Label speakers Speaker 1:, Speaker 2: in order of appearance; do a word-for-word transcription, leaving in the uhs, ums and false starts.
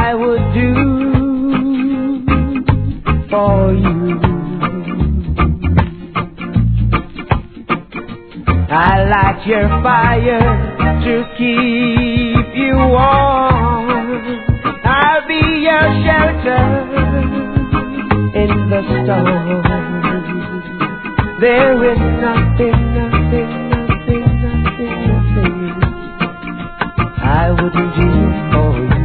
Speaker 1: I would do for you. I light your fire to keep you warm. I'll be your shelter in the storm. There is nothing, nothing, nothing, nothing, nothing I wouldn't do for you.